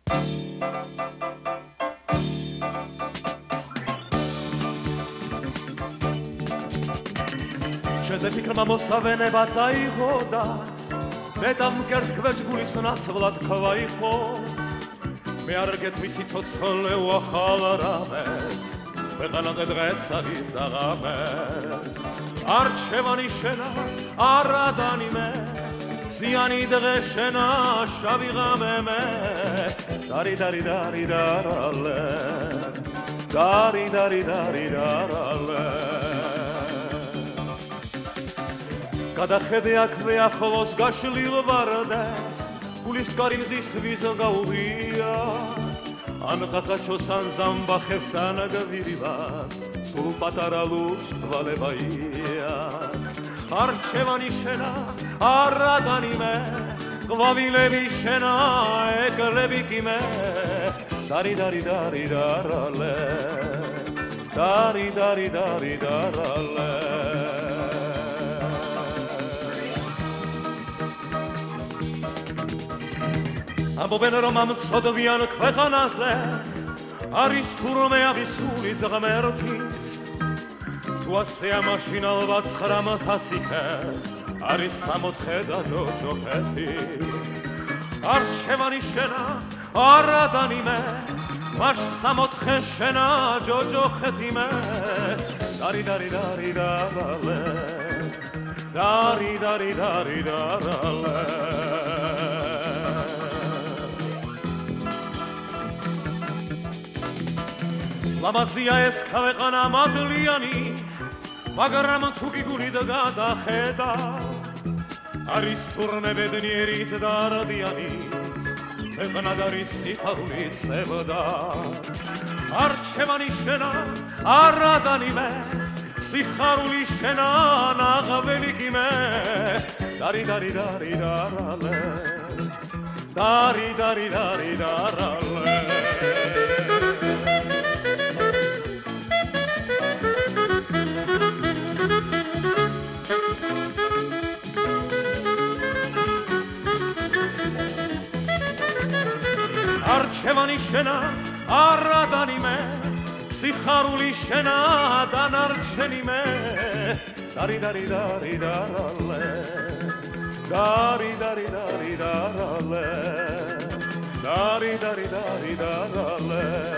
שזה פיקרמה מוסבנה בתאיחודה בטמקר כבש גוליס נצבלת כוויחוס מארגת מסיצות צחולו אחל הרמז וחנדת רצריס הרמז ארצ'בני שנה ארדני מה זיאני דרשנה שבי רממה דרי דרי דרי דרלה דרי דרי דרי דרלה Kada chedeak ve'acholos gashlir vardes Kulis karim zis vizogauria Anqaqachosan zamba khefsan gavirivas Sulu pataralus valevaias Archevani shena aradani me Qvavilevi shena eklevi me Dari dari dari darale Dari dari dari darale ამბობენ რომ ამ ცოდვიან ქვეყანაზე არის თურმე აღისული ძღმერთიც თუ ასეა მაშინ ალბათ 900 ხე არის 60 და ჯოჯოხეთი არჩევანი შენა არადანი მე მაშ 60 შენა ჯოჯოხეთი მე დარი დარი დარი დარალე დარი დარი დარი დარალე ლამაზია ეს ქვეყანა მადლიანი მაგრამ თუ გიგულით გადახედა არის თურმე ბედნიერით და არადიანის ქვეყნად არის სიხარულით სევდა არჩევანი შენა არადანი მე სიხარული შენა ნაღველი კი მე დარი დარი დარი დარალე დარი დარი დარი დარალე არჩევანი შენა არადანი მე სიხარული შენა დანარჩენი მე დარი დარი დარი დარალე დარი დარი დარი დარალე დარი დარი დარი დარალე